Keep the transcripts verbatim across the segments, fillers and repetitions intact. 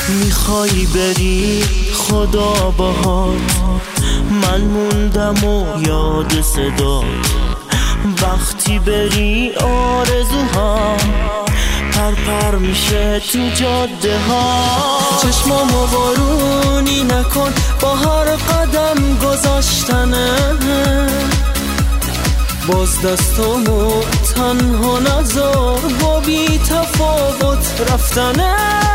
میخوای بری خدا باهات، من موندم و یاد صدات. وقتی بری آرزوها پر پر میشه تو جاده ها. چشمامو بارونی نکن با هر قدم گذاشتنه، باز دستامو تنها نذار با بی تفاوت رفتنه.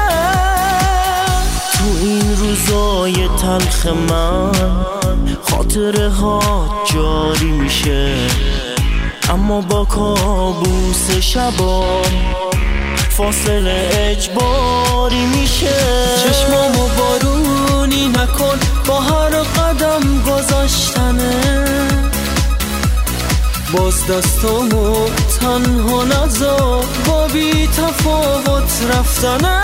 تو این روزای تلخ من خاطره ها جاری میشه، اما با کابوس شبام فاصله اجباری میشه. چشمامو بارونی نکن با هر قدم گذاشتنه، باز دستامو تنها نذار با بی تفاوت رفتنه.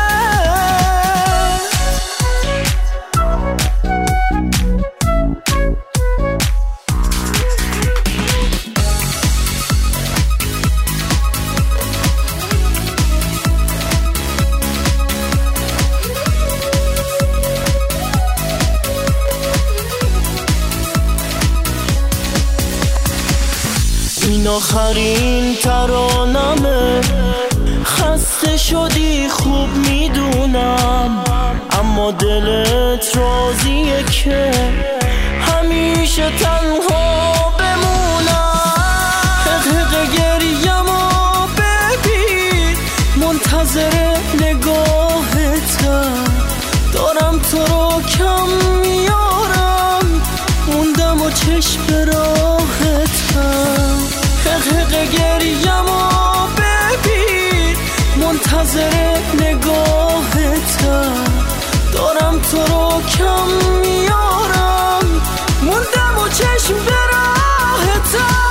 این آخرین ترانمه، خسته شدی خوب میدونم، اما دلت راضیه که همیشه تنها بمونم. حق گریمو ببین منتظر نگاهتم، دارم تو رو کم میارم، موندم و چشم به راهتم. حق گریمو ببین منتظر نگاهتم، دارم تو رو کم میارم، موندم و چشم به راهتم.